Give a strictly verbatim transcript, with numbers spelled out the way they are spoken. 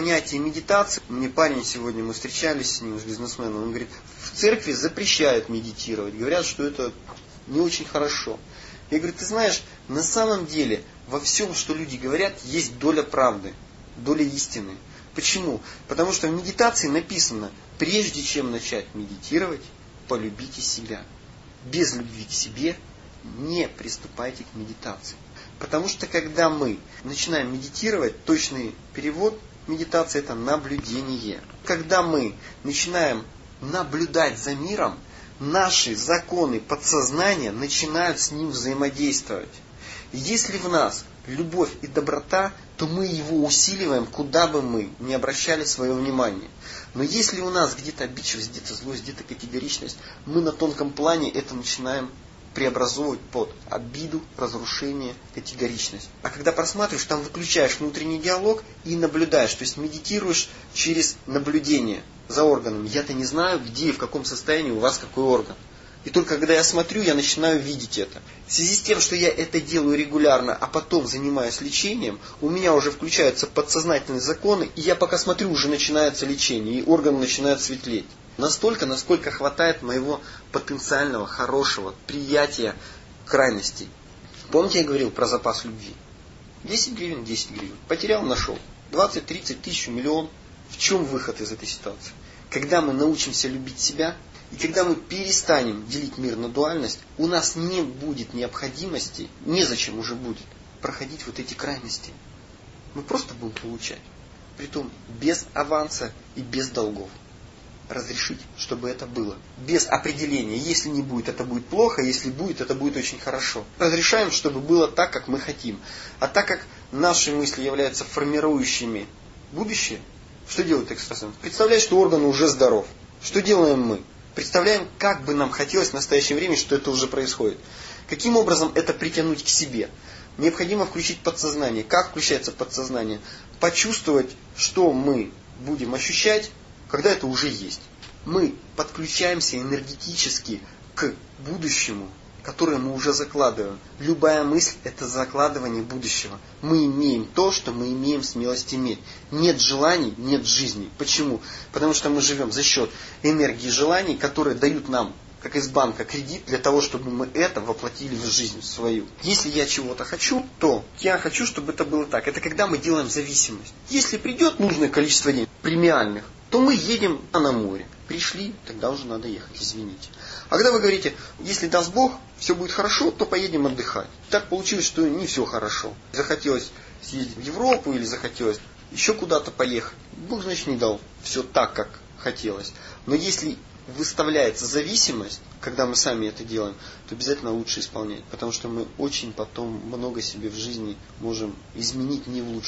Понятие медитации. Мне парень сегодня, мы встречались с ним, с бизнесменом, он говорит, в церкви запрещают медитировать. Говорят, что это не очень хорошо. Я говорю, ты знаешь, на самом деле во всем, что люди говорят, есть доля правды, доля истины. Почему? Потому что в медитации написано, прежде чем начать медитировать, полюбите себя. Без любви к себе не приступайте к медитации. Потому что когда мы начинаем медитировать, точный перевод медитации это наблюдение. Когда мы начинаем наблюдать за миром, наши законы подсознания начинают с ним взаимодействовать. И если в нас любовь и доброта, то мы его усиливаем, куда бы мы ни обращали свое внимание. Но если у нас где-то обидчивость, где-то злость, где-то категоричность, мы на тонком плане это начинаем преобразовывать под обиду, разрушение, категоричность. А когда просматриваешь, там выключаешь внутренний диалог и наблюдаешь. То есть медитируешь через наблюдение за органами. Я-то не знаю, где и в каком состоянии у вас какой орган. И только когда я смотрю, я начинаю видеть это. В связи с тем, что я это делаю регулярно, а потом занимаюсь лечением, у меня уже включаются подсознательные законы, и я пока смотрю, уже начинается лечение, и органы начинают светлеть. Настолько, насколько хватает моего потенциального, хорошего приятия крайностей. Помните, я говорил про запас любви? десять гривен, десять гривен. Потерял, нашел. двадцать, тридцать, тысячу, миллион. В чем выход из этой ситуации? Когда мы научимся любить себя, и когда мы перестанем делить мир на дуальность, у нас не будет необходимости, незачем уже будет проходить вот эти крайности. Мы просто будем получать. Притом без аванса и без долгов. Разрешить, чтобы это было. Без определения. Если не будет, это будет плохо. Если будет, это будет очень хорошо. Разрешаем, чтобы было так, как мы хотим. А так как наши мысли являются формирующими будущее, что делает экстрасенс? Представляет, что орган уже здоров. Что делаем мы? Представляем, как бы нам хотелось в настоящее время, что это уже происходит. Каким образом это притянуть к себе? Необходимо включить подсознание. Как включается подсознание? Почувствовать, что мы будем ощущать, когда это уже есть. Мы подключаемся энергетически к будущему, которое мы уже закладываем. Любая мысль – это закладывание будущего. Мы имеем то, что мы имеем смелость иметь. Нет желаний, нет жизни. Почему? Потому что мы живем за счет энергии желаний, которые дают нам, как из банка, кредит для того, чтобы мы это воплотили в жизнь свою. Если я чего-то хочу, то я хочу, чтобы это было так. Это когда мы делаем зависимость. Если придет нужное количество денег, премиальных, то мы едем на море. Пришли, тогда уже надо ехать, извините. А когда вы говорите, если даст Бог, все будет хорошо, то поедем отдыхать. Так получилось, что не все хорошо. Захотелось съездить в Европу или захотелось еще куда-то поехать. Бог, значит, не дал все так, как хотелось. Но если выставляется зависимость, когда мы сами это делаем, то обязательно лучше исполнять. Потому что мы очень потом много себе в жизни можем изменить не в лучшую.